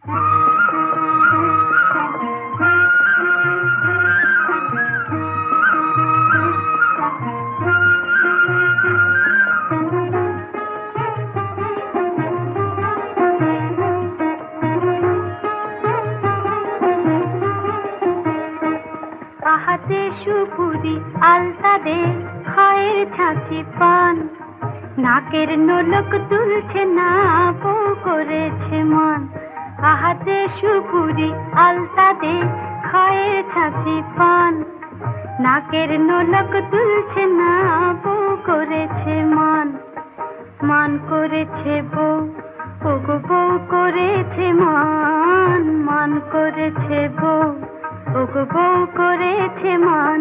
হাতে সুপুরি আলতা দে খায়ের ছাঁচি পান, নাকের নোলক তুলছে না বউ করেছে মান। হাতে সুপুরি আলতা দে খায়ের ছাঁচি পান, নাকের নোলক তুলছে না বউ করেছে মান। মান করেছে বউ, ওগো বউ করেছে মান, মান করেছে বউ, ওগো বউ করেছে মান।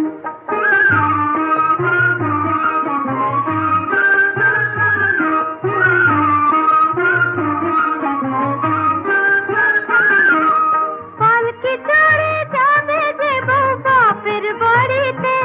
পালকি চড়ে যাবে যে বউ বাপের বাড়িতে,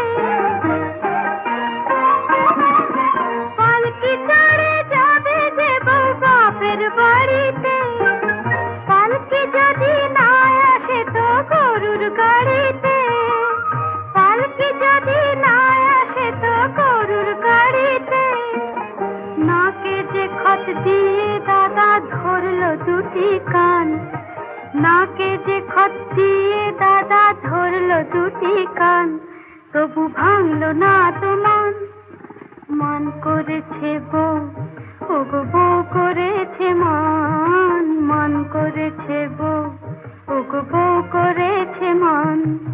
পালকি চড়ে যাবে যে বউ বাপের বাড়িতে, পালকি যদি না আসে তো গরুর গাড়িতে, পালকি যদি না আসে তো গরুর গাড়িতে। নাকে যে খত দিয়ে দাদা ধরলো দুটি কান, নাকে যে খত দিয়ে দাদা ধরলো দুটি কান, তবু ভাঙলো না তো মান। মান করেছে বউ, ওগো বউ করেছে মান, মান করেছে বউ, ওগো বউ করেছে মান।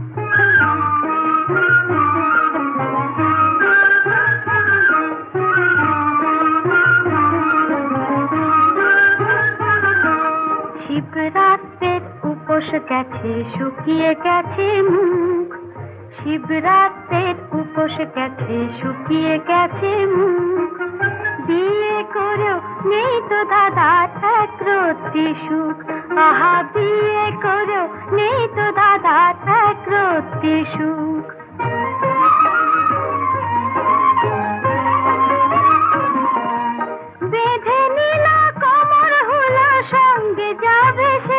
শিবরাত্রের উপোস গেছে শুকিয়ে গেছে মুখ, শিবরাত্রের উপোস গেছে শুকিয়ে গেছে মুখ। বিয়ে করেও নেই তো দাদা একরত্তি সুখ, আহা বিয়ে করেও নেই তো দাদা একরত্তি সুখ। বেঁধে নিল কোমর হুলা সঙ্গে যাবে সে,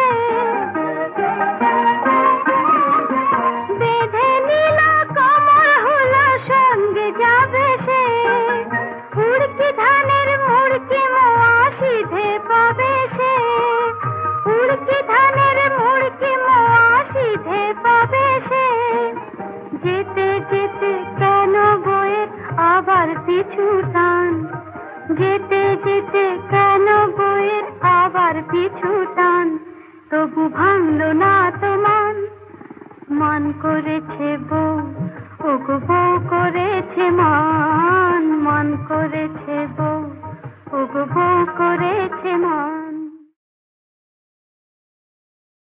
বেঁধে নিল কোমর হুলা সঙ্গে যাবে সে। উড়কি ধানের মুড়কি মোয়া সিধে পাবে সে, উড়কি ধানের মুড়কি মোয়া সিধে পাবে সে। যেতে যেতে কেন বইয়ের আবার পিছু টান, যেতে যেতে কেন বইয়ের আবার পিছু টান, তবু ভাঙলো না তো মান। মান করেছে বউ, ওগো বউ করেছে মান, মান করেছে বউ, ওগো বউ করেছে মান।